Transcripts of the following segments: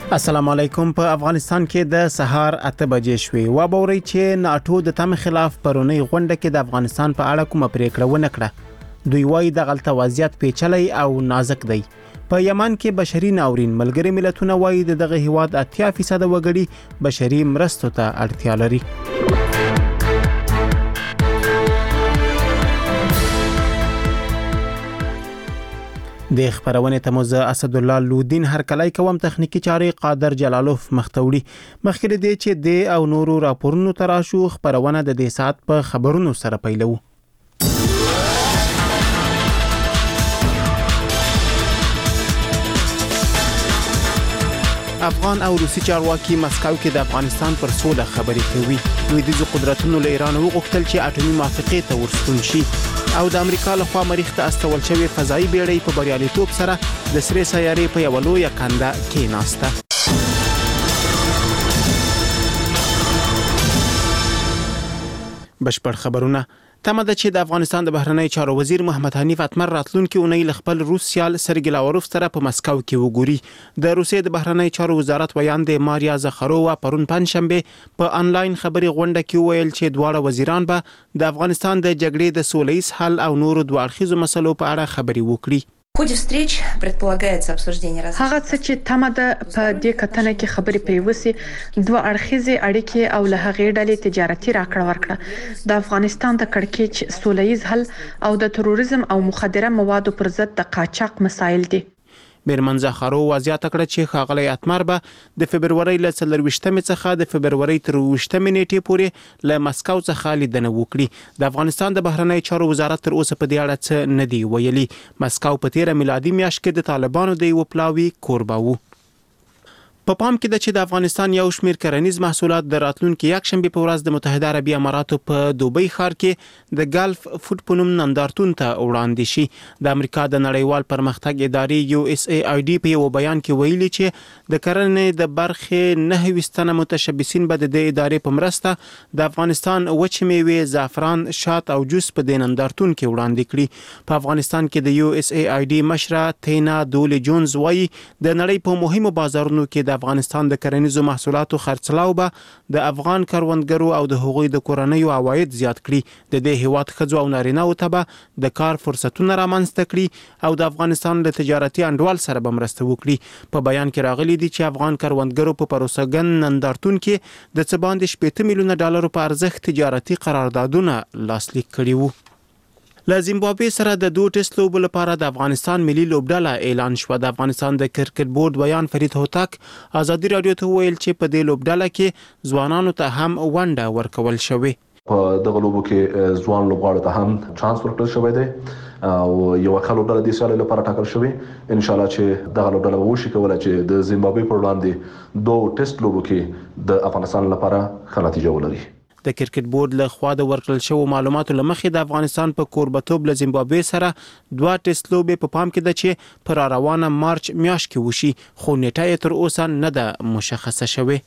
السلام علیکم. په افغانستان کې د سهار 8 بجې شوې و بوري چې ناتو د تم خلاف پرونی غونډه کې د افغانستان په اړه کومه پریکړه ونه کړه. دوی وايي د غلطه وضعیت پیچلې او نازک دی. په یمن کې بشري ناورین ملګری ملتونه وايي دغه هیواد 80% وګړي بشري مرستو ته اړتیا لري. د خبرونه ته موزه اسد الله لودین هر کله کوم تخنیکی چاري قادر جلالوف مختوړي مخکې دی چې د او نورو راپورونو تراشو خبرونه د دې سات په خبرونو سره پیلو. افغان او روسي چارواکي مسکو کې د افغانستان پر سوله خبرې کوي. دوی د قدرتونو له ایران وغوښتل چې اټومي موافقه ته ورستون شي او د امریکا لخوا مریخ ته استول شوی فضائي بیړۍ په بریالیتوب سره د سری سیارې په یو لوی کنده کې ناسته. بشپړ خبرونه تمه ده چې د افغانستان د بهرنی چارو وزیر محمد حنیف اتمر راتلونکي اونۍ خپل روس سیال سرګی لاوروف سره په مسکو کې وګوري. د روسیې د بهرنی چارو وزارت ویاند ماریا زخرووا پرون پنځشنبه په انلاین خبري غونډه کې ویل چې دواړه وزیران به د افغانستان د جګړې د سولهییز حل او نورو دوه اړخیزو مسلو په اړه خبري وکړي. В ходе встреч предполагается обсуждение различных. هغه څه چې تمه ده په دې کتنه کې خبرې پیوسي دوه اړخیزې اړیکې او له هغې ډلې تجارتي راکړه ورکړه د افغانستان د کړکېچ سولهییز حل او د تروریزم او مخدره موادو پر ضد د قاچاق مسایل دي. میرمن زخرو وضاحت کړه چې ښاغلی اتمر به د فبرورۍ له 24 څخه د فبرورۍ تر 28 نیټې پورې له مسکو څخه لیدنه وکړي. د افغانستان د بهرنی چارو وزارت تر اوسه په دې اړه څه نه دی ویلي. مسکو په 13 میلادي میاشت کې د طالبانو د یو پلاوي کوربه و. په پام کې د چې د افغانستان یو شمیر کرنیز محصولات د راتلونکي یک شنبه په ورځ د متحده عربی اماراتو په دوبۍ ښار کې د ګلف فود په نوم نندارتون ته وړاندې شي. د امریکا د نړیوال پرمختګ ادارې USAID په یو بیان کې ویلي چې د کرنې د برخې 9 متشبثین به د ادارې په مرسته د افغانستان وچ میوې، زعفران، شات او جوس په د نندارتون کې وړاندې کړي. په افغانستان کې د USAID مشره تینا دولی جونز وايي د نړۍ په مهمو بازارونو کې د افغانستان د کرنیزو محصولاتو خرڅلاو به د افغان کروندګرو او د هغوی د کورنیو عواید زیات کړي. د دې هیواد ښځو او نارینه‌و ته به د کار فرصتونه رامنځته کړي او د افغانستان له تجارتي انډوال سره به مرسته وکړي. په بیان کې راغلي دي چې افغان کروندګرو په پروسهګن نندارتون کې د څه باندې 80 میلیونه ډالر په ارزښت تجارتي قراردادونه لاسلیک کړي وو. له زیمبابوې سره د دوه ټیسټ لوبو لپاره د افغانستان ملي لوبډله اعلان شو. د افغانستان د کرکټ بورډ ویان فرید هوتک ازادي رادیو ته ویل چې په دې لوبډله کې ځوانانو ته هم ونډه ورکول شوې. په دغه لوبو کې ځوان لوبغاړو ته هم چانس ورکړل شوی دی او یو ښه لوبډله د سیالۍ لپاره ټاکل شوې. ان شاء الله چې دغه لوبډله وشي کولای چې د زیمبابوې پر وړاندې دوه ټیسټ لوبو کې د افغانستان لپاره ښه نتیجه ولري. د کرکټ بورډ له خوا د ورکړل شوو معلوماتو لمخې د افغانستان په کوربتوب له زیمبابوې سره دوه ټیسټ لوبې په پام کې ده چې پر روانه مارچ میاشت کې وشي، خو نیټه یې تر اوسه نه ده مشخصه شوې.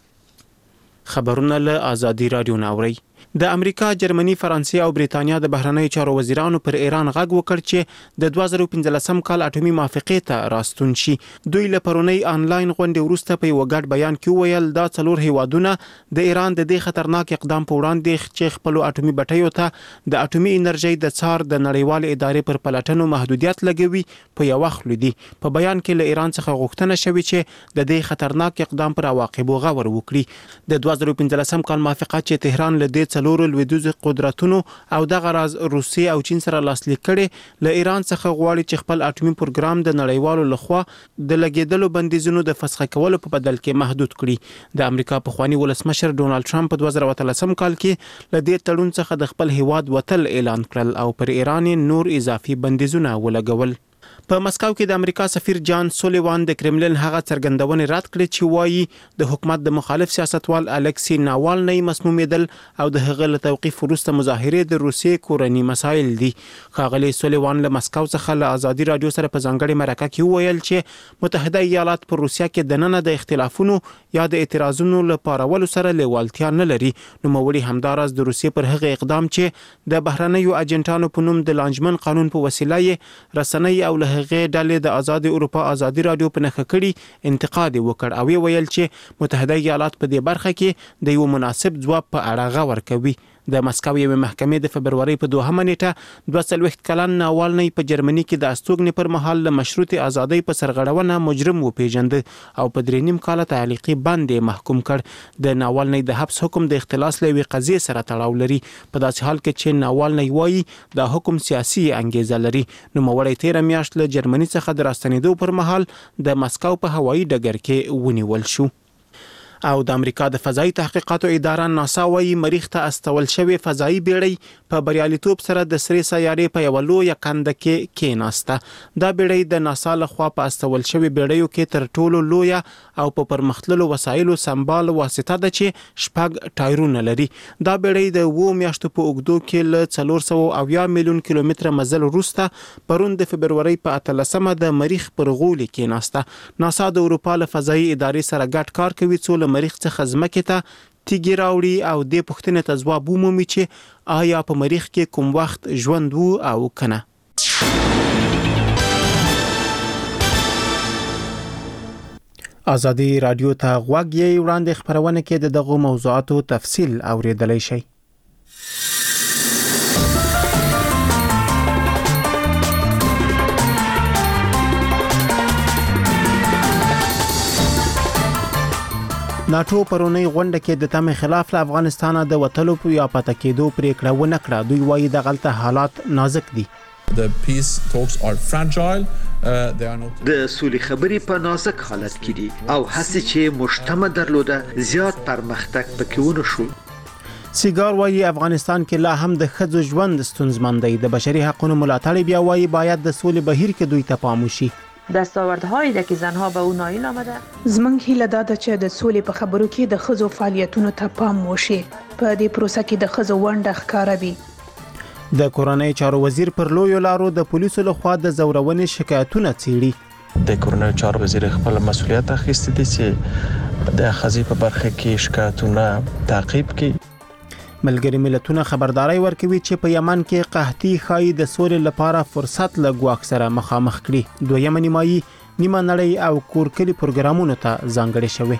خبرونه له ازادي رادیو ناوري. د امریکا، جرمني، فرانسې او بریتانیا د بهرنی چارو وزیرانو پر ایران غږ وکړ چې د 2015 کال اټومي موافقه ته راستون شي. دوی له پرونی انلاین غونډې وروسته په یو ګډ بیان کې ویل دا څلور هیوادونه د ایران د دې خطرناک اقدام په وړاندې چې خپل اټومي بټیو ته د اټومي انرژي د څار د نړیوال ادارې پر پلاتنو محدودیت لګوي په یو وخت لدی. په بیان کې له ایران څخه غوښتنه شوې چې د دې خطرناک اقدام پر عواقبو غور وکړي. د 2015 کال موافقه چې تهران له څلورو لویدیځ قدرتونو او دغه راز روسیې او چین سره لاسلیک کړي له ایران څخه غواړي چې خپل اټومي پروګرام د نړیوالو لخوا د لګیدلو بندیزونو د فسخ کولو په بدل کې محدود کړي. د امریکا پخوانی ولسمشر ډونالد ټرمپ په 2013 کال کې له دې تړون څخه د خپل هیواد وتل اعلان کړل او پر ایران نور اضافي بندیزونه ولګول. په مسکو کې د امریکا سفیر جان سولیوان د کرملین هغه څرګندونه رد کړې چې وایي د حکومت د مخالف سیاستوال الکسی ناوالنی مسمومیدل او د هغه له توقیف وروسته مظاهرې د روسیې کورنی مسایل دي. ښاغلی سولیوان له مسکو څخه له ازادي رادیو سره په ځانګړي مرکه کې ویل چې متحده ایالات پر روسیا کې دننه د اختلافونو یا د اعتراضونو لپاره ولو سره لیوالتیا نه لري. نو موري همدارس د روسیې پر هغه اقدام چې د بهرنیو اجنټانو په نوم د لانجمن قانون په وسیله رسنۍ او له هغې ډلې د آزاد اروپا ازادي رادیو په نښه کړي انتقاد وکړ او ویل چې متحده ایالات په دې برخه کې د یو مناسب ځواب په اړه غور کوي. د مسکو یوې محکمې د فبرورۍ په 2 نیټه 42 کلن ناوالنی په جرمني کې د استوګنې پر مهال له مشروط ازادۍ په سرغړونه مجرم وپیژند او په 3.5 کال تعلیقي بند محکوم کړ. د ناوالنی د حبس حکم د اختلاس لوي قضیه سره تړاو لري په داسې حال کې چې ناوالنی وایي د حکم سیاسي انګیزه لري. نو موري 13 میاشت له جرمني څخه د راستنېدو پر مهال د مسکو په هوایي ډګر کې ونیول شو. او د امریکا د فضایي تحقیقاتو اداره ناسا وايي مریخ ته استول شوی فضایي بیړۍ په بریالیتوب سره د سری سیارې په یو لوی کنده کې کېناسته. دا بیړۍ د ناسا لخوا په استول شوی بیړیو کې تر ټولو لوی او په پرمختللو وسایلو سمبال واسطه ده چې 6 ټایرونه لري. دا بیړۍ د 2 میاشتو په اوږدو کې له 480 میلیون کیلومتره مزل وروسته پرون د فبرورۍ په 13مه د مریخ پر غولي کېناسته. ناسا د اروپا له فضایي ادارې سره ګډ کار کوي څو مریخ څخه ځمکې ته تیږې راوړي او د پوښتنې ته ځواب ومومي چې آیا په مریخ کې کوم وخت ژوند وو او کنه. ازادي رادیو ته غوږ یې وړاندې خبرونه کې د دغه موضوعاتو تفصیل اوریدلای شئ. ناتو پرونی غونډه کې د تمې خلاف له افغانستان د وټلو یا پاتې کېدو پریکړه ونه کړه. دوی وایي د غلطه حالات نازک دي. The peace talks are fragile. They are not. د سولې خبرې په نازک حالت کې دي او هڅې چې مجتمع درلوده زیات پرمختګ پکې ونه شو. سیګار وایي افغانستان کې لا هم د ښځو ژوند ستونزمن دی. د بشري حقوقو ملاتړ بیا وایي باید د سولې بهیر کې دوی ته پام وشي. دستاوردهایی ده که زنها به اون نایل آمده. زمنګ هیله ده چې د سولې په خبرو کې د ښځو فعالیتونو ته پام وشي. په دې پروسه کې د ښځو ونډه ښکاره وي. د کورنۍ چارو وزیر پر لویو لارو د پولیسو لخوا د زورونې شکایتونه څیړي. د کورنۍ چارو وزیر خپل مسؤلیت اخیستی دی چې د ښځې په برخه کې شکایتونه تعقیب کړي. ملګری ملتونه خبرداري ورکوي چې په یمن کې قحطي خای د سولې لپاره فرصت له ګواښ سره مخامخ کړي. دویم نیمایي نیمه نړۍ او کورکلي پروګرامونو ته ځانګړي شوی.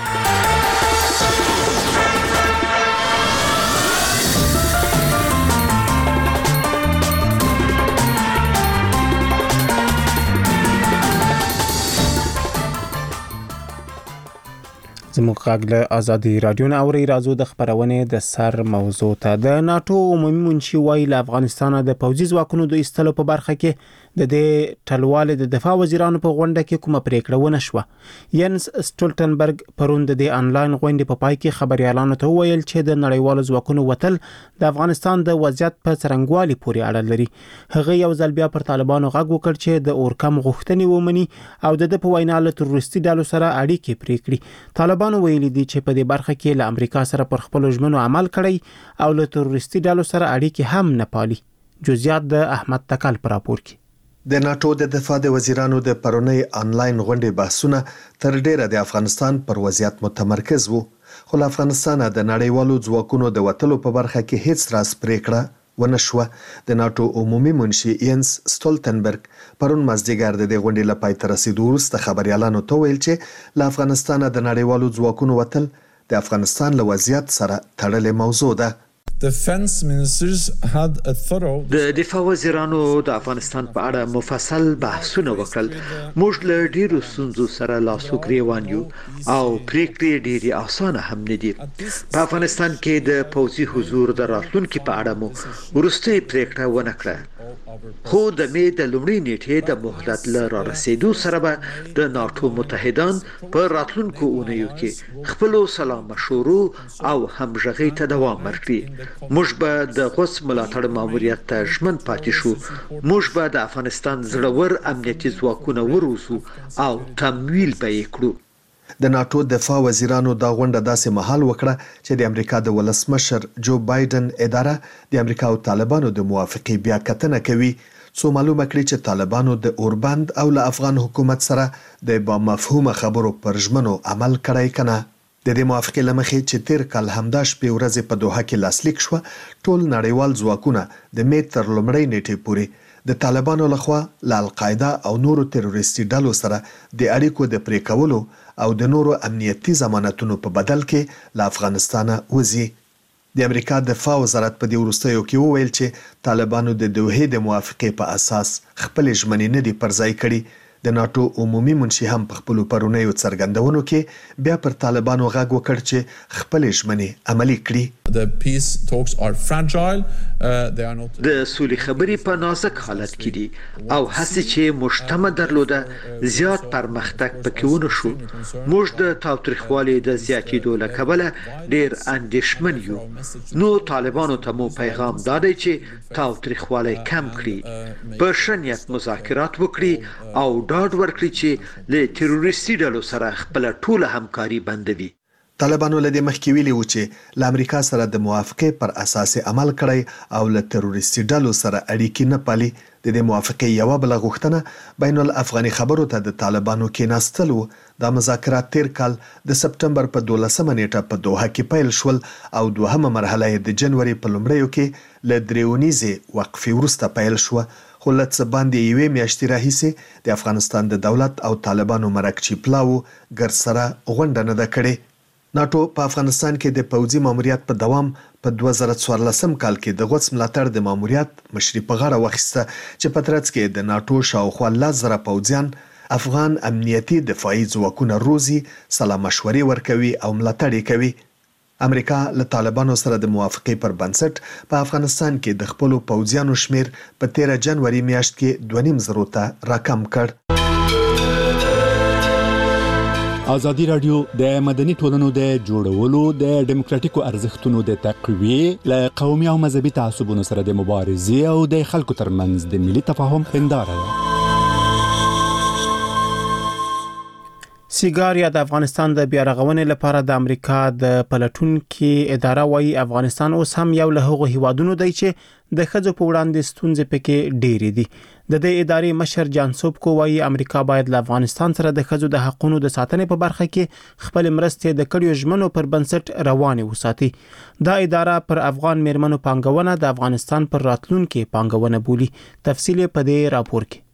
زموږ غږ له ازادي رادیو نه اوري. راځو د خبرونې د سر موضوع ته. د ناتو عمومي منشي وایي له افغانستان د پوځي ځواکونو د ایستلو په برخه کې د دې ټلوالې د دفاع وزیرانو په غونډه کې کومه پریکړه ونه شوه. ینس سټولټنبرګ پرون د دې انلاین غونډې په پای کې خبريالانو ته ویل چې د نړیوالو ځواکونو وتل د افغانستان د وضعیت په څرنګوالي پورې اړه لري. هغه یو ځل بیا پر طالبانو غږ وکړ چې د اورکم غوښتنې ومني او د په وینا له تروریستي ډلو سره اړیکې پرې کړي. طالبانو ویلي دي چې په دې برخه کې له امریکا سره پر خپل ژمنو عمل کړی او له تروریستي ډلو سره اړیکې هم نه پالي. جزئیات د احمد تکل پر راپور کې. د ناتو د دفاع د وزیرانو د پرونی انلاین غونډې بحثونه تر ډیره د افغانستان پر وضعیت متمرکز وو. خو افغانستان د نړیوالو ځواکونو د وټلو په برخه کې هیڅ راز پریکړه ونه شوه. د ناتو عمومي منشي ینس سټولټنبرګ پرون مازدیګر د غونډې لپاره تر رسیدو وروسته خبريالانو ته ویل چې له افغانستان د نړیوالو ځواکونو وټل د افغانستان له وضعیت سره تړلې موضوع ده. د دفاع وزیرانو د افغانستان په اړه مفصل بحثونه وکړل. موږ له ډیرو ستونزو سره لاسو ګریوان یو او پریکړې ډیرې اسانه هم نه دي. په افغانستان کې د پوځي حضور د راتلونکو په اړه مو ورستي پریکړه ونه کړه. خو د مې د لومړۍ نیټې د مهلت له رسیدو سره به د ناتو متحدان په راتلونکو اونیو کې خپل سلا مشورو او همغږي ته دوام ورکړي. موږ به د غوث ملاتړ ماموریت ته ژمن پاتې شو. موږ به د افغانستان زړور امنیتي ځواکونه وروزو او تمویل به یې کړو. د ناتو دفاع وزیرانو دا غونډه داسې مهال وکړه چې د امریکا د ولسمشر جو بایدن اداره د امریکا او طالبانو د موافقې بیا کتنه کوي څو معلومه کړي چې طالبانو د اوربند او له افغان حکومت سره د با مفهومه خبرو پر ژمنو عمل کړی کنه. د دې موافقې لمخې چې تیر کال همدا شپې ورځې په دوحه کې لاسلیک شو، ټول نړیوال ځواکونه د می تر لومړۍ نیټې پورې د طالبانو لخوا له القاعده او نورو تروریستي ډلو سره د اړیکو د پرې کولو او د نورو امنیتي ضمانتونو په بدل کې له افغانستانه وځي. د امریکا دفاع وزارت په دې وروستیو کې وویل چې طالبانو د دوحې د موافقې په اساس خپل ژمنې نه دي پرځای کړي. د ناتو عمومي منشي هم په خپل پرونیو څرګندونو کې بیا پر طالبانو غږ وکړ چې خپل ژمنې عملي کړي. The peace talks are fragile. They are not. د سولې خبرې په نازک حالت کې دي او هڅې چې مجتمع درلوده زیات پرمختګ پکې ونه شو. موږ د تاوتریخوالي د زیاتېدو له کبله ډېر اندېښمن یو. نو طالبانو ته مو پیغام دا دی چې تاوتریخوالی کم کړي، په ښه نیت مذاکرات وکړي او ډاډ ورکړي چې له تروریستي ډلو سره خپل ټوله همکاري بندوي. طالبانو له دې مخکې ویلي و چې له امریکا سره د موافقې پر اساس عمل کړی او له تروریستي ډلو سره اړیکې نه پالي. د دې موافقې یوه بله غوښتنه بین الافغاني خبرو ته د طالبانو کېناستل و. دا مذاکرات تیر کال د سپټمبر په 12 نیټه په دوحه کې پیل شول او دوهمه مرحله د جنوري په لومړیو کې له درېونیزې وقفې وروسته پیل شوه. خو له څه باندې یوې میاشتې راهیسې د افغانستان د دولت او طالبانو مرکچي پلاو ګرسره غونډه نه ده کړې. ناتو په افغانستان کې د پوځي ماموریت په دوام په 2014 کال کې د غوڅ ملاتړ د ماموریت مشري په غاړه واخیسته چې په ترڅ کې د ناتو شاوخوا 10,000 پوځیان افغان امنیتي دفاعي ځواکونه روزي، سلا مشورې ورکوي او ملاتړ یې کوي. امریکا له طالبانو سره د موافقې پر بنسټ په افغانستان کې د خپلو پوځیانو شمیر په 13 جنوري میاشت کې 2.5 ته راکم کړ. ازادي رادیو د مدني ټولنو د جوړولو د ډیموکراتیکو ارزښتونو د تقویې له قومي او مذهبي تعصبونو سره د مبارزې او د خلکو ترمنځ د ملي تفاهم هنداره ده. سیګار یا د افغانستان د بیا رغونې لپاره د امریکا د پلټونکو اداره وايي افغانستان اوس هم یو له هغو هیوادونو دی چې د ښځو په وړاندې ستونزې پکې ډېرې دي. د دې ادارې مشر جان سوبکو وايي امریکا باید له افغانستان سره د ښځو د حقوقو د ساتنې په برخه کې خپل مرستې د کړیو ژمنو پر بنسټ روانې وساتي. دا اداره پر افغان میرمنو پانګونه د افغانستان پر راتلونکو پانګونه بولي. تفصیل په دې راپور کې.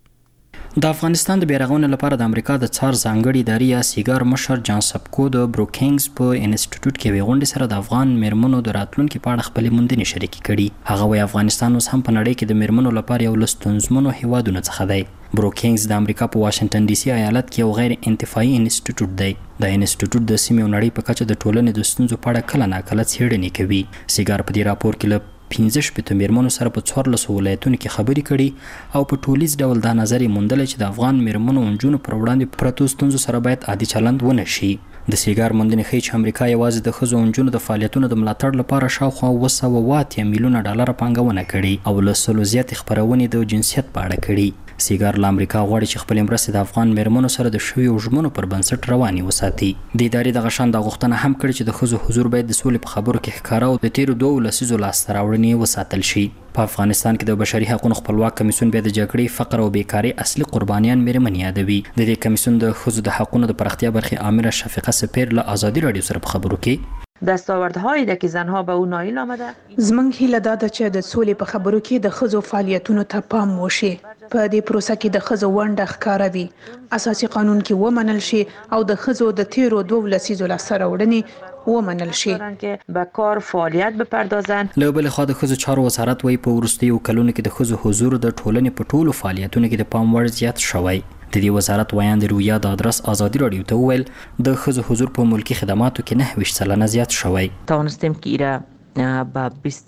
د افغانستان د بیرغونې لپاره د امریکا د څار ځانګړي ادارې یا سیګار مشر جان سبکو د بروکینګز په انسټیټیوټ کې ویغونډې سره د افغان میرمنو د راتلونکو په اړه خپل موندنې شریکې کړي. هغه وايي افغانستان اوس هم په نړۍ کې د میرمنو لپاره یو لستونزمنو هیوادونو څخه دی. بروکینګز د امریکا په واشنگټن ډي سي ایالت کې یو غیر انتفاعي انسټیټیوټ دی. د انسټیټیوټ د سیمې او نړۍ په کچه د ټولنې د ستونزو په اړه کله ناکله څېړنې کوي. سیګار په دې راپور کې 15 میرمنو سره په 14 ولایتونو کې خبرې کړي او په ټولیز ډول دا نظر موندل چې د افغان میرمنو انجونو پر وړاندې پرتو ستونزو سره باید عادي چلند ونه شي. د سیګار موندنې ښیي چې امریکا یوازې د ښځو انجونو د فعالیتونو د ملاتړ لپاره شاوخوا 280 میلیونه ډالر پانګونه کړي او له 100 زیات خبرونې د جنسیت په اړه کړي. سیګار له امریکا غواړي چې خپل مرستې د افغان میرمنو سره د شویو ژمنو پر بنسټ رواني وساتي. د ادارې د غشان د غوښتنه هم کړې چې د ښځو حضور باید د سولې په خبرو کې ښکاره او د تیرو 2 لسیزو لاسته راوړنې وساتل شي. په افغانستان کې د بشري حقوقو خپلواک کمیسیون بیا د جګړې، فقر او بیکاری اصلي قربانیان میرمنې یادوي. د دې کمیسیون د ښځو د حقوقو د پراختیا برخې امیر شفیقه سپیر له آزادي رادیو سره په خبرو کې دستاوردهایی ده که زنها به او نایل آمده. زمنګ هیله دا ده چې د سولې په خبرو کې د ښځو فعالیتونو ته پام وشي. په دې پروسه کې د ښځو ونډه ښکاره وي، اساسي قانون کې ومنل شي او د ښځو د تیرو 2 لسیزو لاسته راوړنې ومنل شي. به کار فعالیت بپردازند. له بل خوا د ښځو چارو وزارت وايي په وروستیو کلونو کې د ښځو حضور د ټولنې په ټولو فعالیتونو کې د پام وړ زیات شوی. د دې وزارت ویاند رویا د ادرس آزادي رادیو ته وویل د ښځو حضور په ملکی خدماتو کې 29% زیات شوی. توانستیم که ایره با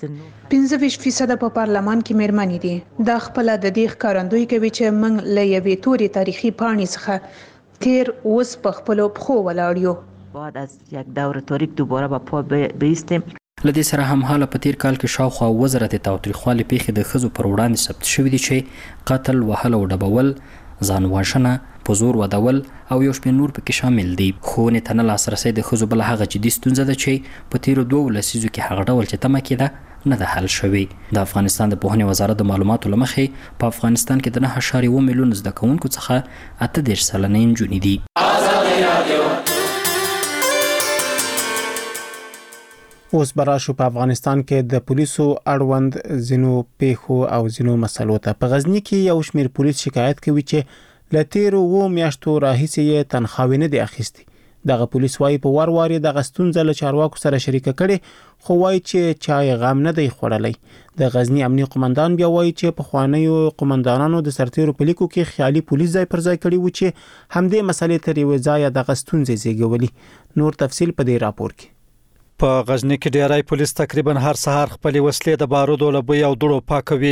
25% په پارلمان کې میرمنې دي. دا خپل د دې ښکارندوی کوي چې موږ له یوې تورې تاریخي پاڼې څخه تیر اوس په خپلو پښو ولاړ یو. بعد از یک دور تاریک دوباره با پا بایستیم. لدې سره هم حاله په تیر کال کې شاوخوا وزارت تاوتریخوالي پیښې د ښځو پر وړاندې ثبت شوې دي چې قتل، وهل او ډبول، ځان وژنه، په زور ودول او یو شمېر نور پکې شامل دي. ښوونې ته نه لاسرسی د ښځو بله هغه جدي ستونزه ده چې په تیرو 2 لسیزو کې هغه ډول چې تمه کېده نه ده حل شوې. د افغانستان د پوهنې وزارت د معلوماتو له مخې په افغانستان کې د 9.1 میلیون زده کوونکو څخه 38 سلنه نجونې دي. اوس براشو په افغانستان کې د پولیسو اړوند زینو پیښو او زینو مسلو ته په غزنی کې یو شمېر پولیس شکایت کوي چې لتیرو و میاشتو راهیسې تنخواهي نه دی اخیستي. دغه پولیس وايي په وار د غستونځ له چارواکو سره شریکه کړي خو وايي چې چای غم نه دی خوړلی. د غزنی امنیه قومندان بیا وايي چې په خوانیو قومندانانو د سرتیرو په لیکو کې خیالي پولیس ځای پر ځای کړي و چې همدې مسلې تر یو ځای د غستونځ زیږولي. نور تفصیل په دې راپور کې. په غزنی کې ډیری پولیس تقریبا هر سهار خپل وسلې د بارودو له بوی او دوړو پاکوي.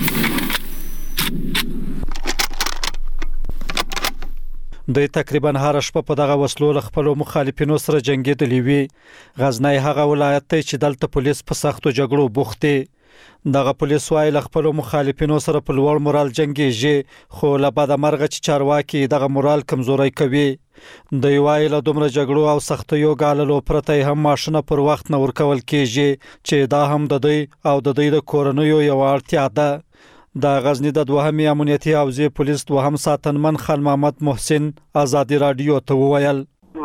دوی تقریبا هر شپه په دغه وسلو له خپل مخالفینو سره جنگیدلی وي. غزنی هغه ولایت دی چې دلته پولیس په سختو جګړو بوخت دي. دغه پولیس وايي له خپل مخالفینو سره په لوړ مورال جنگیږي خو له بده مرغه چې چارواکي دغه مورال کمزوري کوي. د یوای له دومره جګړو او سختیو غاللو پرته هم ماشینه پر وخت نه ورکول کیږي چې دا هم د دوی او د دوی د کورنیو یو اړتیا ده. د غزنی د دوهمې امنیتي حوزې پولیس دوهم ساتنمن خان محمد محسن آزادی رادیو ته وویل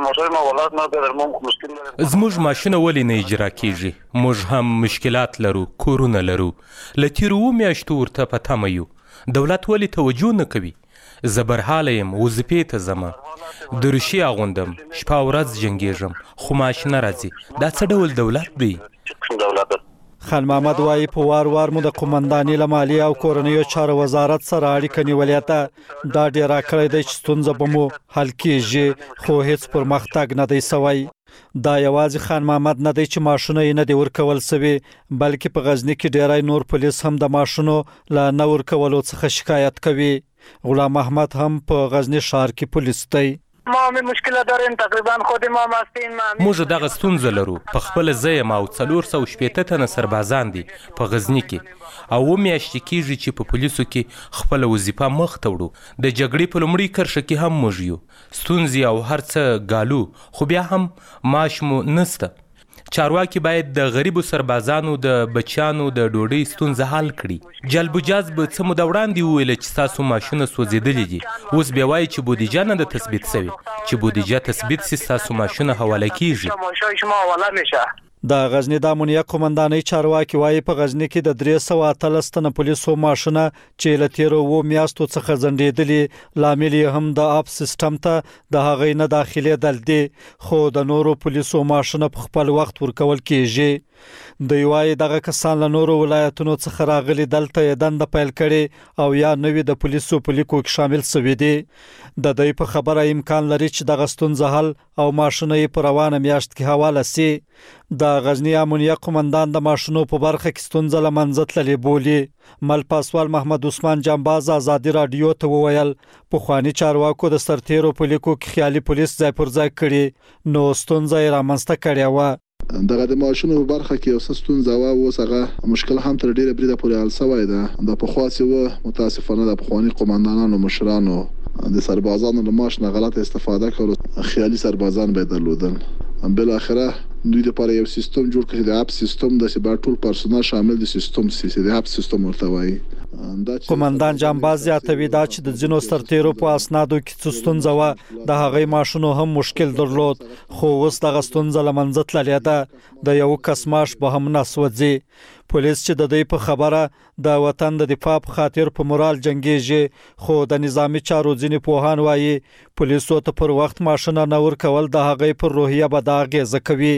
زموږ ماشینه ولې نه اجرا کیږي؟ موږ هم مشکلات لرو، کورونه لرو، لتیرو میاشتو ورته په تمه یو. دولت ولې توجه نه کوي؟ زبرحاله يم، وظیفې ته ځم، دروشي اغوندم، شپه ورځ جنګیږم خو ماشینه راځي. دا څه ډول دولت دی؟ خان محمد وايي په وار مو د قومندانۍ له مالیې او کورنیو چارو وزارت سره اړیکه نیولې ده. دا ډیر راکړی دی چې ستونزه به مو حل کیږي خو هیڅ پرمختګ نه دی سوی. دا یوازې خان محمد نه دی چې ماشونه یې نه دی ورکول سوي بلکې په غزنی کې ډیری نور پولیس هم د ماشونو له نه ورکولو څخه شکایت کوي. غلام احمد هم په غزنی ښار کې پولیس دی. موږ دغه ستونزه لرو. په خپل ځای ما او 460 تنه سربازان دي په غزنی کې او میاشتې کېږي چې په پولیسو کې خپل وظیفه مخ ته وړو. د جګړې په لومړي کرښه کې هم موږ یو. ستونزې او هر څه ګالو خو بیا هم معاش مو نسته. چارواکي باید د غریبو سربازانو د بچیانو د ډوډۍ ستونزه حل کړي. جلب جذب څه مو د وړاندې وویل چې تاسو ماشونه سوځېدلي دي. اوس بیا وایي چې بودیجه نه ده تثبیت سوي. چې بودیجه تثبیت سي تاسو ماشونه حواله کیږي. د غزنی د امنیه قومندانۍ چارواکي وايي په غزنی کې د 313 تنه پولیسو ماشونه چې له تیرو و میاشتو څخه ځنډېدلي لامل هم د اپ سیستم ته د هغې نه داخلي دل دي خو د نورو پولیسو ماشونه په خپل وخت ورکول کیږي. د یوای دغه کسان له نورو ولایتونو څخه راغلي دلته دند پیل کړي او یا نوې د پولیسو په لیکو کې شامل شوي دي. د دوی په خبره امکان لري چې د غستونځ حل او ماشونه یې په روانه میاشت کې حواله سي. د غزنی امنیه قومندان د ماشونو په برخه کې ستونزه لمنځه تللې بولي. مل پاسوال محمد عثمان جنباز آزادی رادیو ته وویل په خواني چارواکو د سرتیرو په لیکو کې خیالي پولیس ځای پر ځای کړي نو ستونزه یې رامنځته کړې و. دغه د ماشونو په برخه کې یو ستونزه و اوس هغه مشکل هم تر ډیره بریده پورې حل شوی ده. د پخواسي و متاسفانه د پخوانی قومندانانو مشرانو د سربازانو له ماش نه غلط استفاده کړو. خیالي سربازان به درلودل. بل اخره دوی لپاره یو سیستم جوړ کړی د اپ سیستم د سبا ټول پرسونل شامل د سیستم د اپ سیستم ورته وایي. قومندان جنباز زیاتوي دا چې د ځینو سرتیرو په اسنادو کې ستونزه و د هغې ماشونو هم مشکل درلود خو اوس دغه ستونزه له منځه تللې ده. د یو کس ماش به هم نه سوځي. پولیس چې د دوی په خبره د وطن د دفاع په خاطر په مورال جنگیږي خو د نظامی چارو ځینې پوهان وایي پولیسو ته پر وخت ماشونه نه ورکول د هغې پر روحیه به د اغیزه کوي.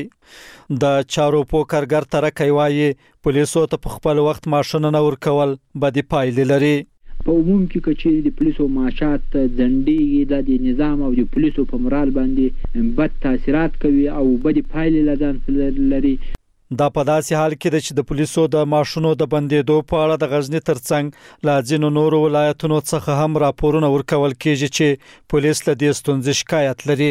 د چارو په کارګر ترکي وایي پولیسو ته په خپل وخت ماشونه نه ورکول بدی پایلې لري. په عموم کې کچې د پولیسو معاشات دندې د نظام او د پولیسو په مورال باندې بد تاثیرات کوي او بدی پایلې لري. دا په داسې حال کې چې د پولیسو د ماشونو د بندېدو په اړه د غزنی ترڅنګ لا ځینو نورو ولایتونو څخه هم راپورونه ورکول کېږي چې پولیس له دې ستونزې شکایت لري.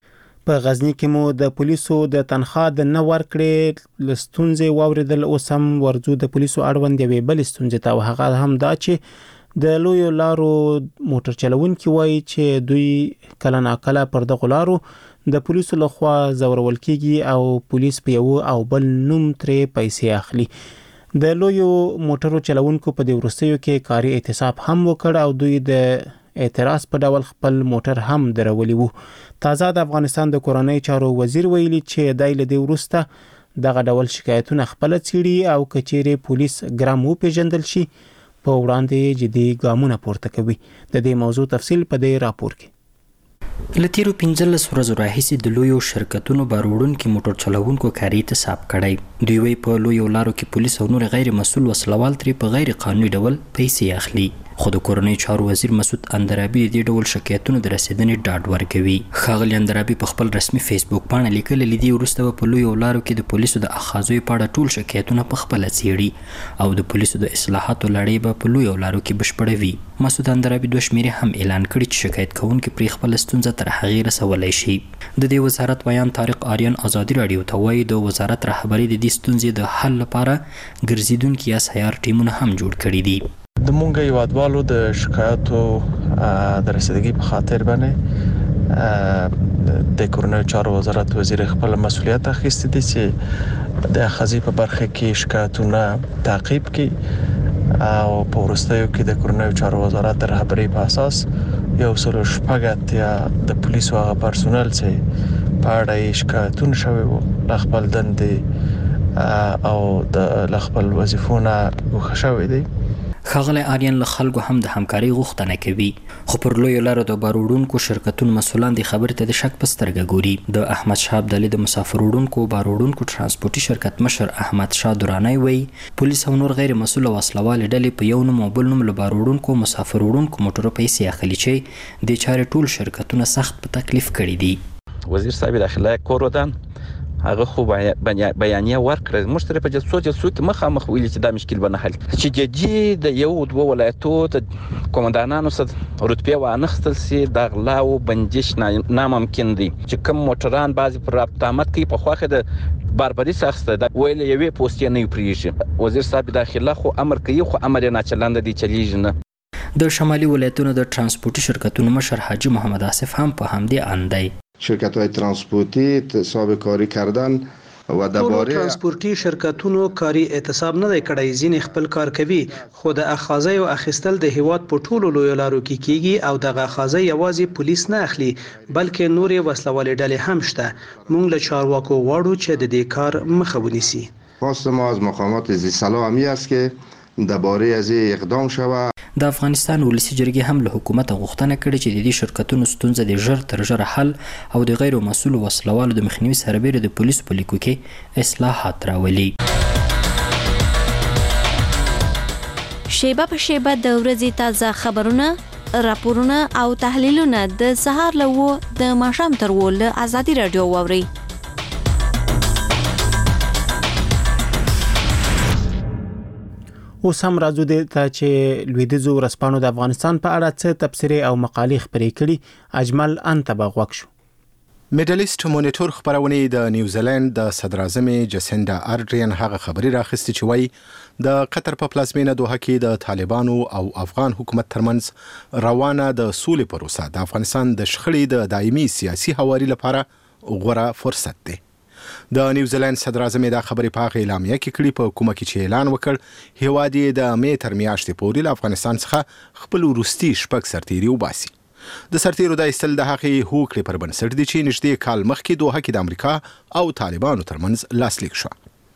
په غزنی کې مو د پولیسو د تنخواه د نه ورکړې لستونځې واوریدل. اوس هم ورځو د پولیسو اړوند یوې بل ستونزې ته او هغه هم دا چې د لویو لارو موټر چلونکي وایي چې دوی کله ناکله پر دغه لارو د پولیسو لخوا زورول کیږي او پولیس په یو او بل نوم ترې پیسې اخلي. د لویو موټرو چلونکو په دې وروستیو کې کاري اعتصاب هم وکړ او دوی د اعتراض په ډول خپل موټر هم درولي وو. تازه د افغانستان د کورنۍ چارو وزیر ویلي چې دای له دې وروسته دغه ډول شکایتونه خپل څیړي او کچېره پولیس ګرام وپیژندل شي په وړاندې جدي ګامونه پورته کوي. د دې موضوع تفصیل په دې راپور کې. لتیرو 15 ورځو راهیسې د لویو شرکتونو باروړونکو موټر چلوونکو کاري اعتصاب کړی. دوی وی په لویو لارو کې پولیس او نور غیر مسؤل وسلوال ترې په غیر قانوني ډول پیسې اخلي. خو د کورنۍ چارو وزیر مسعود اندرابي د دې ډول شکایتونو د رسیدنې ډاډ ورکوي. ښاغلي اندرابي په خپل رسمي فیسبوک باندې لیکلي لیدي وروسته په لویو لارو کې د پولیسو د اخاذوي په اړه ټول شکایتونه په خپل څیړي او د پولیسو د اصلاحاتو لړۍ به په لویو لارو کې بشپړوي. مسعود اندرابي دوه شمیرې هم اعلان کړي چې شکایت کوونکي پرې خپل ستونزه تر هغې رسولی شي. د دې وزارت ویان طارق آریان ازادي راډیو ته وایي د وزارت رهبري د دې ستونزې د حل لپاره ګرځېدونکي یا سیار ټیمونه هم جوړ کړي دي. د مونږ هیوادوالو د شکایتو د رسیدګۍ په خاطر باندې د کورنۍ چارو وزارت وزیر خپل مسؤلیت اخیستی دی چې د خزي په برخه کې شکایتونه تعقیب کړي او په وروستیو کې د کورنۍ چارو وزارت رهبري په اساس یو څلور شپږ یا د پولیسو هغه پرسونل چې په اړه شکایتونه شوي وو د خپل دندې او د خپل وظیفونه وښښوي دي. ښاغلی آریان له خلکو هم د همکارۍ غوښتنه کوي خو پر لویو لارو د بار وړونکو شرکتونو مسؤلان د خبرې ته د شک په سترګه ګوري. د احمد شاه ابدالي د مسافر وړونکو بار وړونکو ترانسپورتي شرکت مشر احمد شاه درانی وایي پولیس او نور غیر مسؤل وسلوال ډلې په یو نوم او بل نوم له بار وړونکو مسافر وړونکو موټرو پیسې اخلي چې د چارې ټول شرکتونه سخت په تکلیف کړي دي. وزیر صاحب داخله کور ودان هغه خو بیانیه ورکړه موږ سره په جلسو کې مخامخ ویل چې دا مشکل به نه حل چې جدي د یو دوه ولایتو د قومندانانو سره رتبه وانخستل سي د غلا او بندش ناممکن دي چې کوم موټران بعضی پر رابطامت کوي په خواخه د باربري سخته د ویل یوې پوسټ نه پریږي. وزیر صاحب داخله خو امر کوي خو امر نه چلند دي چلیږي نه. د شمالي ولایتونو د ترانسپورتي شرکتونو مشر حاجی محمد آصف هم په همدې اند دی. شرکت‌های ترانسپورتی اعتصاب کاری کردن و درباره ترانسپورتي شرکتونو کاری اعتصاب نه دی کړی. ځینې خپل کار کوي خو د اخاذي او اخیستل د هیواد په ټولو لویو لارو کې کیږي او د اخاذي یوازې پولیس نه اخلي بلکې نورې وسلوالې ډلې هم شته. موږ له چارواکو غواړو چې د دې کار مخه ونیسي. خواست ما از مقامات ذی‌صلاح همی است که درباره از اقدام شود. د افغانستان ولسی جرګې هم له حکومت غوښتنه کړې چې د دې شرکتونو ستونزه د ژر تر ژره حل او د غیر مسؤل وسلوالو د مخنیوي سربېره د پولیسو په لیکو کې اصلاحات راولي. شیبه په شیبه د ورځې تازه خبرونه، راپورونه او تحلیلونه د سهار له 9 د ماښام تر 10 له ازادي رادیو واورئ. اوس هم راځو ته چې لویدیځو ورځپاڼو د افغانستان په اړه څه تبصرې او مقالې خپرې کړي. اجمل انتبه غوښ شو. میډلیست مونیټور خبرونه د نیوزیلند د صدر اعظم جسینډا ارډرین هغه خبري راخستې چې وایي د قطر په پلازمینه دوحه کې د طالبانو او افغان حکومت ترمنځ روانه د سولې پروسه د افغانستان د شخړې د دایمي سیاسي هواري لپاره غوره فرصت دی. د نیوزیلند صدر اعظم دا خبرې په اعلامیه کې کړي په کومه کې چې اعلان وکړ هیواد یې د مې تر میاشتې پورې له افغانستان څخه خپل وروستي شپږ سرتیري وباسي. د سرتیرو د ایستل د هغې هوکړې پر بنسټ دي چې نږدې کال مخکې دوحه کې د امریکا او طالبانو ترمنځ لاسلیک شو.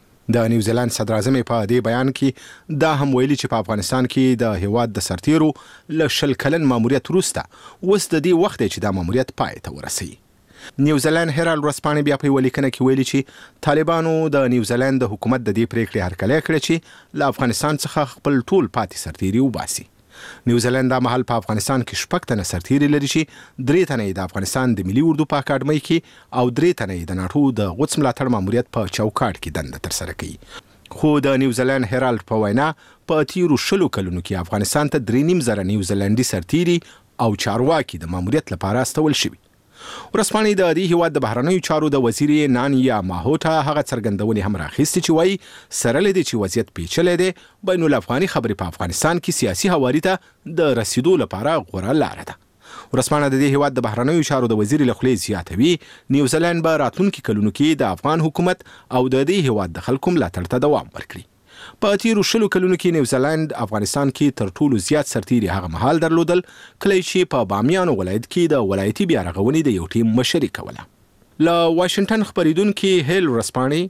د نیوزیلند صدر اعظم په دې بیان کې دا هم ویلي چې په افغانستان کې د هیواد د سرتیرو له 10 کلن ماموریت وروسته اوس د دې وخت چې دا ماموریت پای ته ورسوي. نیوزیلند هرالد ورځپاڼې بیا په ولیکنه کې ویلي چې طالبانو د نیوزیلند د حکومت د دې پریکړې هرکلی کړې چې له افغانستان څخه خپل ټول پاتې سرتیري وباسي. نیوزیلند دا مهال په افغانستان کې 6 تنه سرتیري لري چې 3 تنه د افغانستان د ملي اردو په اکاډمۍ کې او 3 تنه د ناټو د غوڅ ملاتړ ماموریت په چوکاټ کې دنده ترسره کوي. خو د نیوزیلند هرالد په وینا په تیرو 20 کلونو کې افغانستان ته 3.5 نیوزیلندي سرتیري او چارواکي د ماموریت لپاره استول شوي. ورځپاڼې د دې هیواد د بهرنیو چارو د وزیر نانیا ماهوتا هغه څرګندونې هم راخیستې چې وایي سره له دې چې وضعیت پیچلی دی بین الافغاني خبرې په افغانستان کې سیاسي هواري ته د رسیدو لپاره غوره لاره ده. ورځپاڼه د دې هیواد د بهرنیو چارو د وزیر له خولې زیاتوي نیوزیلند به راتلونکي کلونو کې د افغان حکومت او د دې هیواد د خلکو ملاتړ ته دوام ورکړي. په تیرو 20 کلونو کې نیوزیلند افغانستان کې تر ټولو زیات سرتیري هغه مهال درلودل کله چې په بامیانو ولایت کې د ولایتي بیا رغونې د یو ټیم مشري کوله. له واشنگټن خبریدونکو هیل ورځپاڼې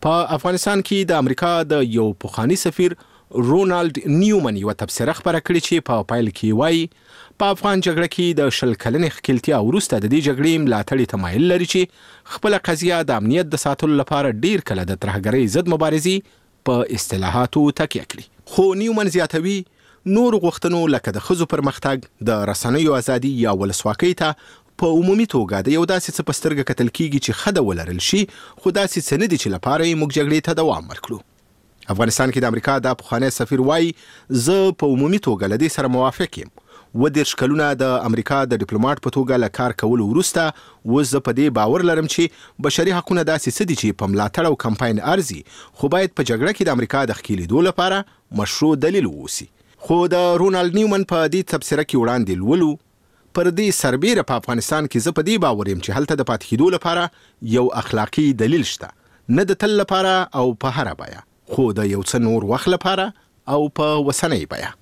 په افغانستان کې د امریکا د یو پخوانی سفیر رونالد نیومن یو تبصره خبره کړې چې په پایل کې وایي په افغان جګړه کې د شل کلنې ښکېلتیا وروسته د دې جګړې ملاتړي تمایل لري چې خپل قضیه د امنیت د ساتلو لپاره ډیر کله د ترهګرۍ ضد مبارزې په اصطلاحاتو تکیه کړي. خو نیومن زیاتوي نور غوښتنو لکه د ښځو پرمختګ د رسنیو ازادي یا ولسواکۍ ته په عمومي توګه د یو داسې څه په سترګه کتل کیږي چې خده ولرل شي خو داسې څه نه دي چې لپاره یې موږ جګړې ته دوام ورکړو. افغانستان کې د امریکا د پخوانی سفیر وایي زه په عمومي توګه له دې سره موافق یم. 30 کلونه د امریکا د ډیپلوماټ په توګه له کار کولو وروسته اوس زه په دې باور لرم چې بشري حقوقونه داسې څه دي چې په ملاتړ او کمپاین ارزي خو باید په جګړه کې د امریکا د ښکېلېدو لپاره مشروع دلیل ووسی. خو د رونالد نیومن په دې تبصره کې وړاندې لولو پر دې سربېره په افغانستان کې زه په دې باور یم چې هلته د پاتې کېدو لپاره یو اخلاقي دلیل شته، نه د تل لپاره او په هره بیه خو د یو څه نور وخت لپاره او په وسنۍ بیه.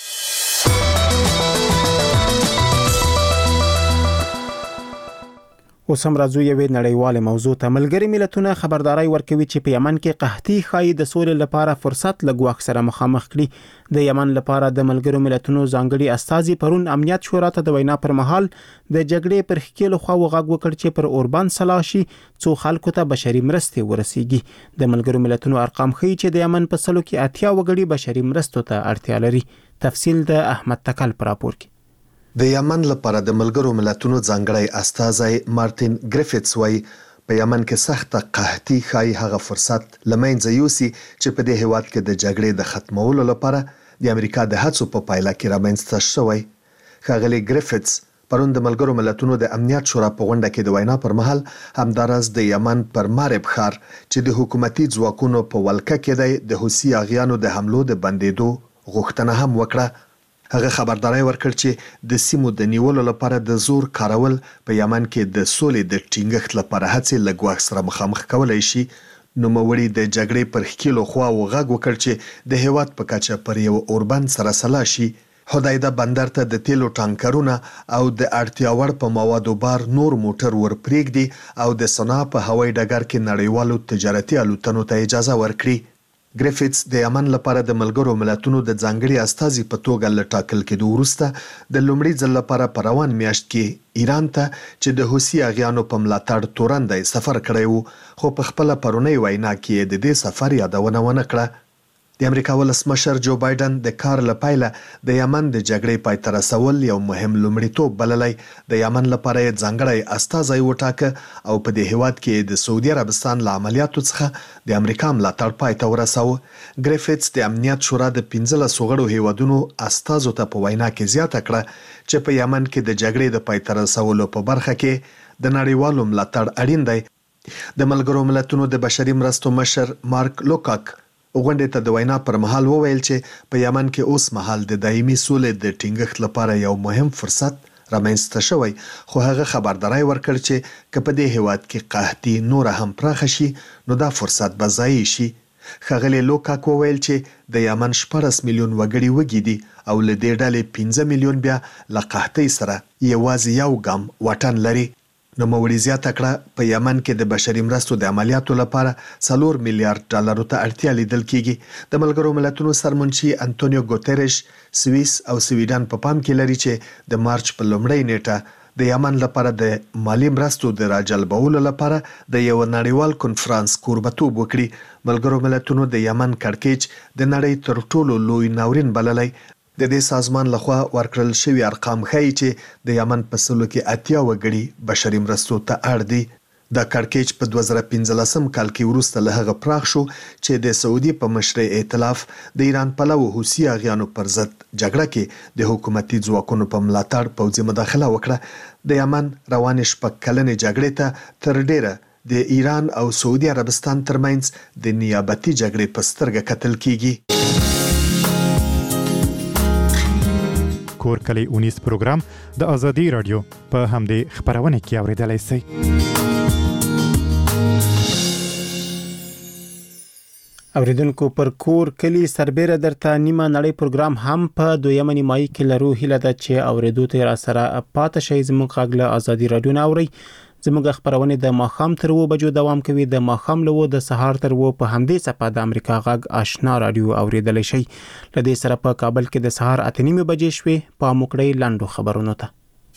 اوس هم راځو یوې نړیوالې موضوع ته. ملګري ملتونه خبرداري ورکوي چې په یمن کې قحطي ښایي د سولې لپاره فرصت له ګواښ سره مخامخ کړي. د یمن لپاره د ملګرو ملتونو ځانګړي استازي پرون امنیت شورا ته د وینا پر مهال د جګړې پر ښکېلو خواو غږ وکړ چې پر اوربان سلاشي څو خلکو ته بشري مرستې ورسیږي. د ملګرو ملتونو ارقام ښیي چې د یمن په سلو کې 80 وګړي بشري مرستو ته اړتیا لري. تفصیل د احمد تکل پر راپور کې. د یمن لپاره د ملګرو ملتونو ځانګړی استازی مارټین ګریفټس وایي په یمن کې سخته قحطي ښایي هغه فرصت لمنځه یوسي چې په دې هیواد کې د جګړې د ختمولو لپاره د امریکا د هڅو په پایله کې رامنځته شوی. ښاغلی ګریفټس پرون د ملګرو ملتونو د امنیت شورا په غونډه کې د وینا پر مهال همدارس د یمن پر مارب ښار چې د حکومتي ځواکونو په ولکه کې دی د حوثي اغیانو د حملو د بندېدو غوښتنه هم وکړه. هغه خبرداري ورکړ چې د سیمو د نیولو لپاره د زور کارول په یمن کې د سولې د ټینګښت لپاره هڅې له ګواښ سره مخامخ کولای شي. نوموړي د جګړې پر ښکېلو خواو غږ وکړ چې د هیواد په کچه پر یو اوربند سره سلا شي. حدیده بندر ته د تیلو ټانکرونه او د اړتیا وړ په موادو بار نور موټر ورپرېږدي او د صنعا په هوایي ډګر کې نړیوالو تجارتي الوتنو ته اجازه ورکړي. ګریفټس د یمن لپاره د ملګرو ملتونو د ځانګړي استازي په توګه له ټاکل کېدو وروسته د لومړي ځل لپاره په روان میاشت کې ایران ته چې د حوثي اغیانو په ملاتړ تورندای سفر کړی وو خو په خپل پرونی وینا کې د دې سفر یادونه ونه کړه. د امریکا ولسمشر جو بایدن د کار لپاره د یمن د جګړې پای ته رسول یو مهم لومړیتوب بللی. د یمن لپاره ځانګړی استازی وټاکه او په دې هیواد کې د سعودي عربستان له عملیاتو څخه د امریکا ملاتړ پای ته ورساوه. ګریفټس د امنیت شورا د 15 غړو هیوادونو استازو ته په وینا کې زیاته کړه چې په یمن کې د جګړې د پای ته رسولو په برخه کې د نړیوالو ملاتړ اړین دی. د ملګرو ملتونو د بشري مرستو مشر مارک لوکاک غونډې ته د وینا پر مهال وویل چې په یمن کې اوس مهال د دایمي سولې د ټینګښت لپاره یو مهم فرصت رامنځته شوی خو هغه خبرداري ورکړ چې که په دې هیواد کې قحطي نور هم پراخه شي نو دا فرصت به ضایع شي. ښاغلی لوکاک وویل چې د یمن 14 میلیون وګړي وږي دي او له دې ډلې 15 میلیون بیا له قحطۍ سره یوازې یو ګام واټن لري. نوموړي زیاته کړه په یمن کې د بشري مرستو د عملیاتو لپاره 4 میلیارډ ډالرو ته اړتیا لیدل کیږي. د ملګرو ملتونو سرمنشي انټونیو ګوتریش سویس او سویډن په پام کې لري چې د مارچ په لومړۍ نیټه د یمن لپاره د مالی مرستو د راجلبولو لپاره د یو نړیوال کنفرانس کوربتوب وکړي. ملګرو ملتونو د یمن کړکېچ د نړۍ تر ټولو لوی ناورین بللی. د دې سازمان لخوا ورکړل شوی ارقام ښیي چې د یمن په سلو کې 80 وګړي بشري مرستو ته اړ دي. د کړکېچ په 2015 کال کې وروسته له هغه پراخ شو چې د سعودي په مشرۍ ائتلاف د ایران پلوه حوثي اغیانو پر ضد جګړه کې د حکومتي ځواکونو په ملاتړ پوځي مداخله وکړه. د یمن روانې شپږ کلنې جګړې ته تر ډیره د ایران او سعودي عربستان ترمنځ د نیابتي جګړې په سترګه کتل کیږي. کور کلی اونیس پروګرام د ازادي رادیو په همدې خبرونه کې اوریدلای شئ. اوریدونکو پر کور کلی سربېره درته نیمه نړۍ پروګرام هم په دویمه نیمایي کې لرو. هیله ده چې اوریدو ته را سره پاتې شئ. زموږ غږ له ازادي رادیو نه اورئ. زموږ خبرونه د ماخام تر 2 بجو دوام کوي. د ماخام له د سهار تر 2 په همدې صفه د امریکا غږ آشنا رادیو اوریدل شي. لدې سره په کابل کې د سهار 8:30 بجې شوي. په موکړی لاندو خبرونو ته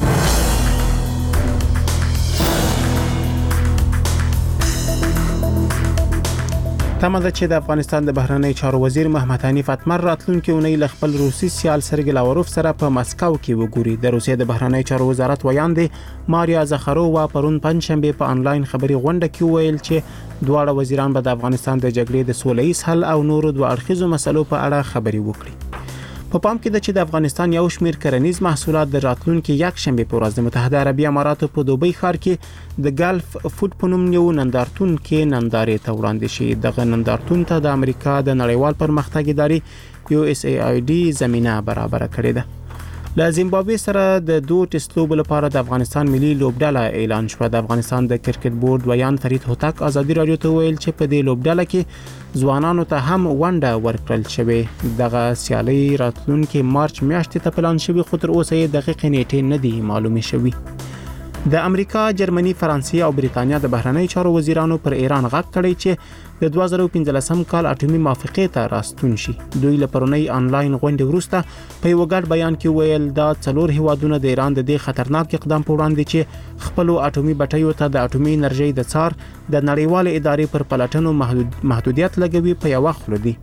تمه ده چې د افغانستان د بهرنی چارو وزیر محمد حنیف اتمر راتلونکي اونۍ له خپل روسي سیال سرګی لاوروف سره په مسکو کې وګوري. د روسیې د بهرنی چارو وزارت ویاندې ماریا زخرووا پرون پنځشنبه په انلاین خبري غونډه کې ویل چې دواړه وزیران به د افغانستان د جګړې د سوله ایز حل او نورو دوه اړخیزو مسلو په اړه خبري وکړي. په پام کې ده چې د افغانستان یو شمېر کرنیز محصولات د راتلونکي یک شنبه په ورځ د متحده عربي اماراتو په دوبۍ ښار کې د ګلف فود په نوم یو نندارتون کې نندارې ته وړاندې شي. دغه نندارتون ته د امریکا د نړیوال پرمختګ ادارې USAID زمينه برابر کړې ده. له زیمبابوې سره د 2 ټیسټ لوبو لپاره د افغانستان ملي لوبډله اعلان شوه. د افغانستان د کرکټ بورډ ویان فرید هوتک ازادي رادیو ته ویل چې په دې لوبډله کې ځوانانو ته هم ونډه ورکړل شوې. دغه سیالي راتلونکي مارچ میاشتې ته پلان شوی خو تر اوسه یې دقیق نیټه نه دی معلومه شوی. د امریکا، جرمني، فرانسې او بریتانیا د بهرنی چارو وزیرانو پر ایران غږ کړی چې د 2015 کال اټومي موافقه ته راستون شي. دوی له پرونی انلاین غونډې وروسته په یو ګډ بیان کې ویل دا 4 هیوادونه د ایران د دې خطرناک اقدام په وړاندې چې خپل اټومي بټیو ته د اټومي انرژي د څار د نړیوال ادارې پر پلاتنو محدودیت لګوي په یو وخت لدی.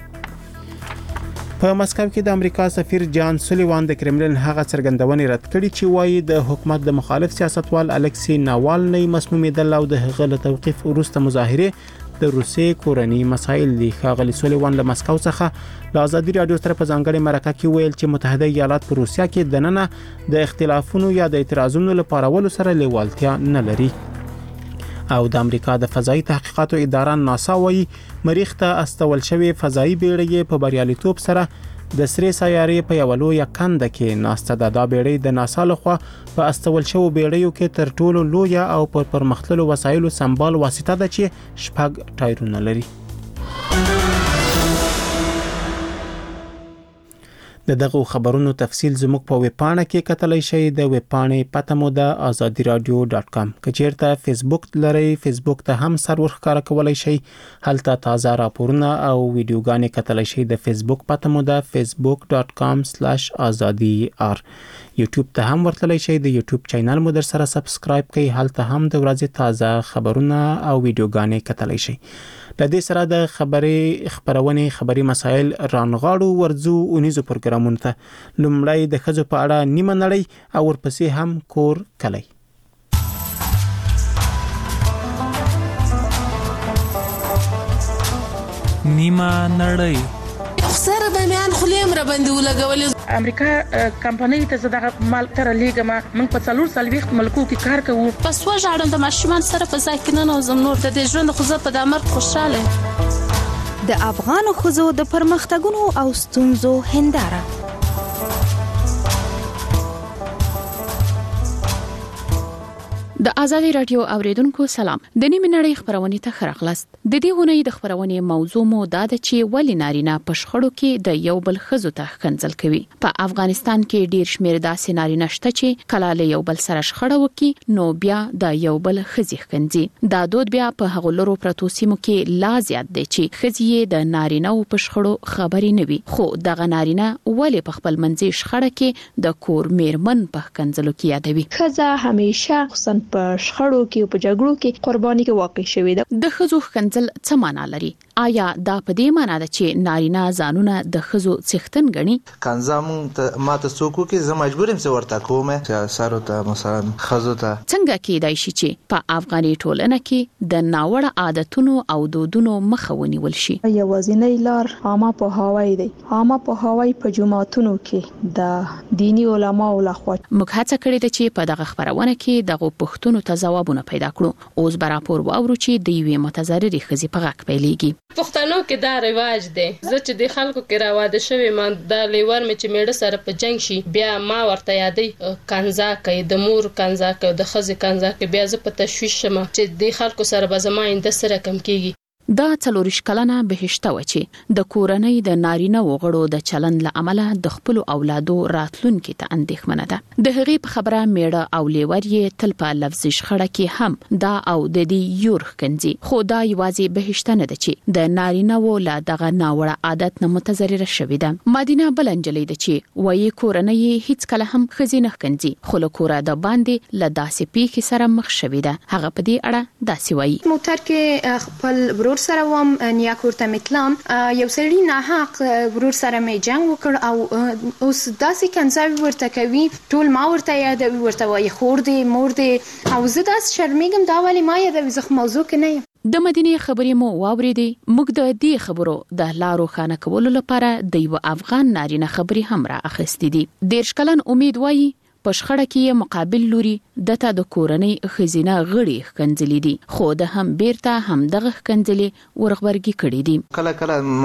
په مسکو کې د امریکا سفیر جان سولیوان د کرملین هغه څرګندونې رد کړې چې وایي د حکومت د مخالف سیاستوال الکسی ناوالنی مسمومیدل او د هغه له توقيف وروسته مظاهره د روسیې کورنی مسایل دي. ښاغلي سولیوان له مسکو څخه له ازادي رادیو سره په ځانګړي مرکه کې ویل چې متحده ایالات په روسیا کې دننه د اختلافونو یا د اعتراضونو لپاره ول سره لیوالتیا نه لري. او د امریکا د فضائي تحقیقاتو اداره ناسا وايي مریخ ته استول شوی فضائي بیړۍ په بریالیتوب سره د سری سیارې په یو لوی کنده کې ناسته ده. دا بیړۍ د ناسا لخوا په استول شوی بیړیو کې تر ټولو لوی او په پرمختللو وسایلو سمبال واسطه ده چې 6 ټایرونه لري. د دغه خبرونو تفصیل زموږ په ویب پاڼه کې کتلای شئ. د ویب پاڼې پته مو د azadiradio.com. کچیرته فیسبوک لرئ فیسبوک ته هم سرور ښکارا کولای شئ. هلته تازه راپورونه او ویډیوګانې کتلای شئ. د فیسبوک پته مو د facebook.com/azadiyar. یوټیوب ته هم ورتلای شئ. د یوټیوب چینل مو در سره سبسکرایب کړئ. هلته هم د ورځې تازه خبرونه او ویډیوګانې کتلای شئ. د دې سره د خبري مسایل رانغاړو ورځو اونیزو پروګرامونو ته لومړی د خزو په اړه نیمه نړۍ او ورپسې هم کور کلی. نیمه نړۍ سره د میان خلیم را باندې ولګولې. امریکا کمپنۍ ته زداغه مال تر لیګما موږ په 4 وخت ملکو کې کار کوو. پس وژاړم د ماشومان سره په ځای کې نه نوزم نور د دې ژوند خو زه په دامر خوشاله. د افغان خزو د پرمختګونو او ستونزو هنداره. د ازادي رادیو اوریدونکو سلام. د نیمه نړۍ خبرونه ته خراغلاست. د دې غونې د خبرونه موضوع مو دا ده چې ولې نارینه په شخړو کې د یو بل خزو ته ښکنځل کوي. په افغانستان کې ډیر شمیر داسې نارینه شته چې کله له یو بل سره شخړه وکړي نو بیا د یو بل خزي ښکنځي. دا دود بیا په هغو لرو پرتو سیمو کې لا زیات دی چې خزي د نارینه او په شخړو خبري نه وي. خو دغه نارینه ولې په خپل منځي شخړه کې د کور میرمن په ښکنځلو کې یادوي. خزه همیشه خصن په شخړو کې او په جګړو کې قرباني کې واقع شوی ده. د خزو ښکنځل څه معنا لري؟ آیا دا په دې معنا ده چې نارینه ځانونه د خزو څښتن غني؟ کنځم ماته څوک کې زه مجبورم چې ورته کوم چې سره ته مثلا خزو ته څنګه کېدای شي چې په افغاني ټولنه کې د ناوړه عادتونو او دودونو مخه ونیول شي؟ یوازینی لار عامه په هوای دی. عامه په هوای په جماعتونو کې د دینی علماو لخوا موږ هڅه کړې ده چې په دغه خبرونه کې دغه پښتون ته ځوابونه پیدا کړو. اوس براپور واورو چې د یوې متضررې ښځې په غږ پیلېږي. پښتنو کې دا رواج دی. زه چې د خلکو کې راواده شوی ما د لیور مې چې میړه سره په جنگ شي بیا ما ورته یادې کنزا کوي د مور کنزا کوي د خزې کنزا کوي بیا زه په تشویش شم چې د خلکو سره به زما اند سره کم کیږي. دا 40 کلنه بهشته و چې د کورنۍ د نارینه وغړو د چلند لامل د خپل اولادو راتلونکي ته اندېښمنه ده. د هغې په خبره میړه او لیور یې تل په لفظي شخړه کې هم دا او د دې یور کنځي، خو دا یوازې بهشته نه ده چې د نارینه و لا دغه ناوړه عادت نه متضرره شوې ده. مدینه بلنجلې ده چې وایي کورنۍ هیڅ کله هم خزینه کنځي، خو له کوره د باندې له داسې پیښې سره مخ شوې ده. هغه په دې اړه داسې وایي: موټر کې خپل ورور سره وم، نیا کوړه متلم، یو سړی نه حق ورور سره مې جنگ وکړ او اوس داسې کنځاوي ورته کوي، ټول ما ورته یادوي، ورته وایي خور دې مور دې، او زه داس شرمېږم دا ولې ما یادوي، زه موضوع کې نه یم. د مدینې خبرې مو واورېدې. موږ د دې خبرو د لارو خانه کولو لپاره د یو افغان نارینه خبرې هم را اخیستې دي. 13 کلن امید وایي په شخړه کې مقابل لوري دته د کورنۍ خزینه غړي ښکنځلې دي، خو د هم بیرته هم دغه ښکنځلې ورغبرګي کړې دي. کله کله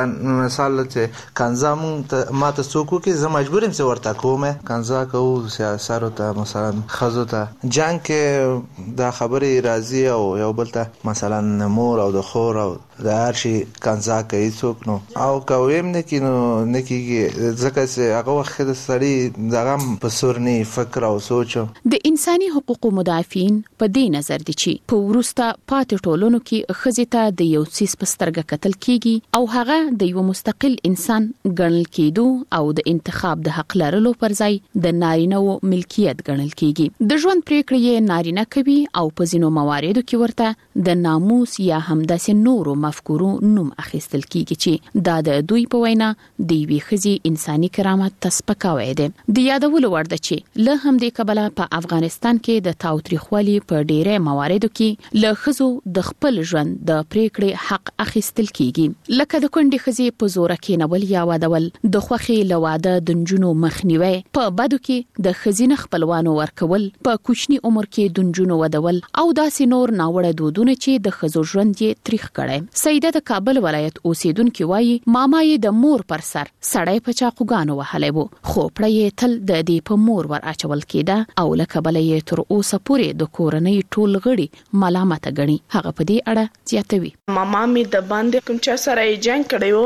مثال چې کنځا مونږ ماته څوک کې زه مجبور یم چې ورته کوم کنځا کوو سیاسارو ته، مثلا خزو ته جنگ کې دا خبرې راځي او یو بل ته مثلا مور او د خور او د هر شي کنځا کوي څوک، نو او کویم نه کینو نه کیږي ځکه چې هغه وخت د سړی دغه په سورني فکر او سوچ. د انساني حقوقو مدافعین په دې نظر دي چې په وروسته پاتې ټولنو کې ښځې ته د یو څیز په سترګه کتل کیږي او هغه د یو مستقل انسان ګڼل کېدو او د انتخاب د حق لرلو پر ځای د نارینه و ملکیت ګڼل کیږي. د ژوند پریکړې یې نارینه کوي او په ځینو مواردو کې ورته د ناموس یا همداسې نورو مفکورو نوم اخیستل کیږي چې دا د دوی په وینا د یوې ښځې انساني کرامت ته سپکاوی دی. د یادولو وړ ده چې له همدې کبله په افغانستان کې د تاوتریخوالي په ډېرې مواردو کې له ښځو د خپل ژوند د پریکړې حق اخیستل کیږي، لکه د کونډې ښځې په زوره کېنول یا وادول، د خوښې له واده د نجونو مخنیوی، په بدو کې د ښځینه خپلوانو ورکول، په کوچني عمر کې د نجونو ودول او داسې نور ناوړه دودونه چې د ښځو ژوند یې تریخ کړی. سیده د کابل ولایت اوسیدونکو وایي ماما یې د مور پر سر سړی په چاقوګانو وهلی و، خو پړه یې تل د دې په مور ور اچول کېده او لکه بل یې تر اوسه پورې د کورنۍ ټول غړي ملامت غني. هغه په دې اړه زیاتوي: ماما می د باندې کوم چا سره یې جنگ کړی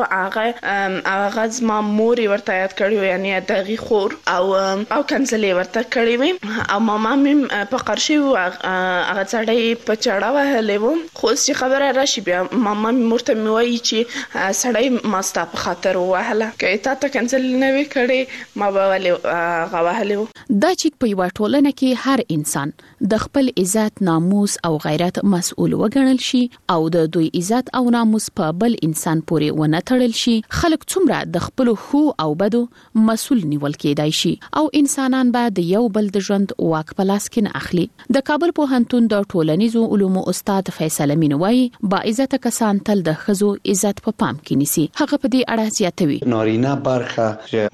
و، هغه زما مور ورته یاد کړی و، یعنی دغه خور او کنځلې ورته کړی و، او ماما می په قرشي و هغه سړی په چاړه وهلی و. خو چې خبره راشي بیا ماما می مرته می وایي چې سړی ما ستا په خاطر وهله، که تا ته کنځلې نه وي کړی ما به ولې غوهلی و. دا چې په یو ټولنه کې هر انسان د خپل عزت، ناموس او غیرت مسؤل وګڼل شي او د دوی عزت او ناموس په بل انسان پورې ونه تړل شي، خلک څومره د خپل خو او بدو مسؤل نیول کېدای شي او انسانان به د یو بل د ژوند واک په لاس کې نه اخلي. د کابل پوهنتون د ټولنیزو علومو استاد فیصل امین وایي با عزت کسان تل د ښځو عزت په پام کې نیسي. هغه په دې اړه زیاتوي: نارینه برخه